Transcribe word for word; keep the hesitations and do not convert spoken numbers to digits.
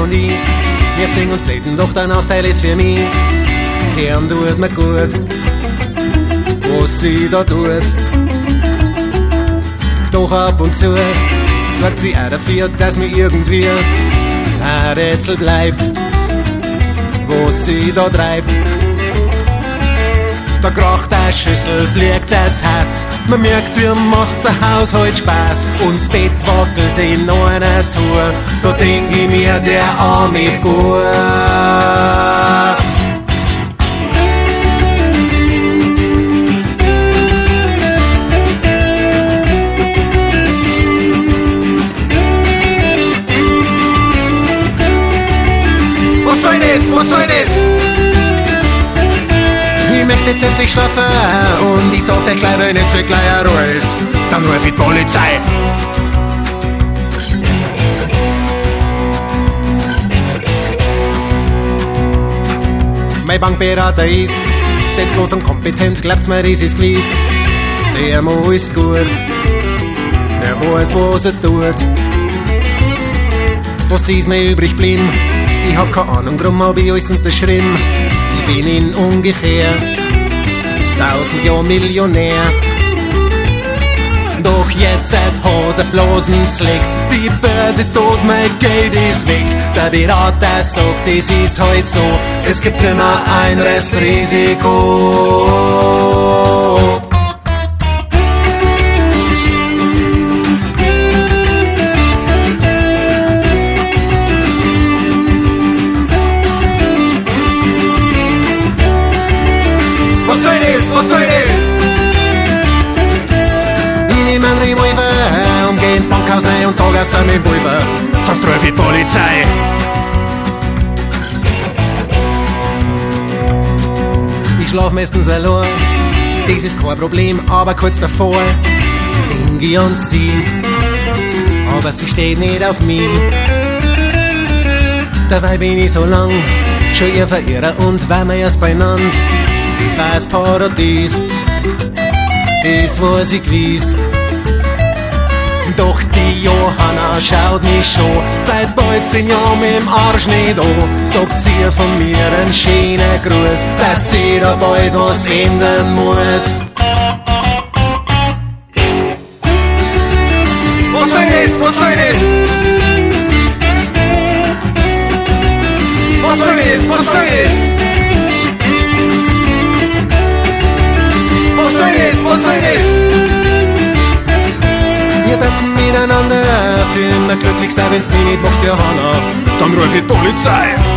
und ich, wir singen uns selten, doch der Nachteil ist für mich. Hören tut mir gut, was sie da tut. Doch ab und zu sorgt sie auch dafür, dass mir irgendwie ein Rätsel bleibt, was sie da treibt. Da kracht eine Schüssel, fliegt der Tass, man merkt, ihr macht der Haushalt Spaß. Und das Bett wackelt in einer Tour, da denk ich mir, der arme Bub. Was soll das? Was soll das? Ich möchte jetzt endlich schlafen und ich sag's euch gleich, wenn nicht so gleich eine Ruhe ist, dann ruf ich die Polizei. Mein Bankberater ist selbstlos und kompetent, glaubt's mir, das ist gewiss. Der Mo ist gut, der weiß, was er tut. Was ist mir übrig geblieben? Ich hab keine Ahnung, drum hab ich alles unterschrieben. Ich bin in ungefähr tausend Jahren Millionär. Doch jetzt hat er Blasen zlegt, die Börse tot, mein Geld ist weg. Der Berater sagt, es ist halt so, es gibt immer ein Restrisiko. Was soll das? Was soll das? Ich nehm einen Revolver und geh ins Bankhaus rein und sag, er soll mich Pulver, sonst ruf ich die Polizei. Ich schlaf meistens allein, das ist kein Problem, aber kurz davor denk ich an sie, aber sie steht nicht auf mich. Dabei bin ich so lang schon ihr Verehrer und war mir erst beieinander. Das war das Paradies, das weiß ich gewiss. Doch die Johanna schaut mich schon seit bald zehn Jahren mit dem Arsch nicht an. Sagt sie von mir einen schönen Gruß, dass sie da bald was ändern muss. Was soll das? Was soll das? Was soll das? Was soll das? Was soll das? Was soll das? Wir dann miteinander für immer glücklich sein, wenn's dich nicht machst, Johanna, dann ruf ich die Polizei.